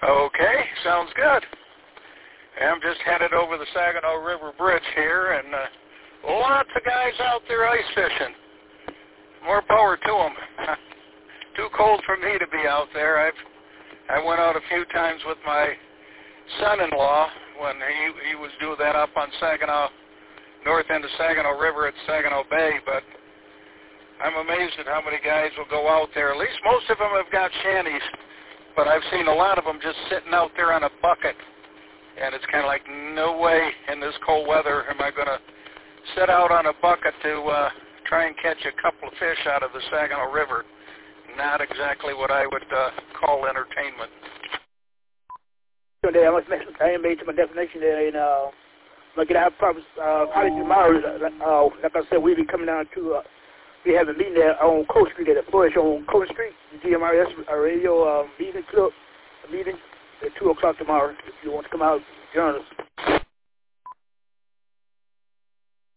Okay, sounds good. I'm just headed over the Saginaw River Bridge here, and lots of guys out there ice fishing. More power to them. Too cold for me to be out there. I went out a few times with my son-in-law when he was doing that up on Saginaw, north end of Saginaw River at Saginaw Bay, but I'm amazed at how many guys will go out there. At least most of them have got shanties, but I've seen a lot of them just sitting out there on a bucket. And it's kind of like, no way in this cold weather am I going to sit out on a bucket to try and catch a couple of fish out of the Saginaw River. Not exactly what I would call entertainment. Today I made to my destination there, and I'm going to get out probably tomorrow. Like I said, we'll be coming down to, we have a meeting there on Coast Street, at the Bush on Coast Street, the GMRS radio meeting club, meeting at 2 o'clock tomorrow. If you want to come out, join us.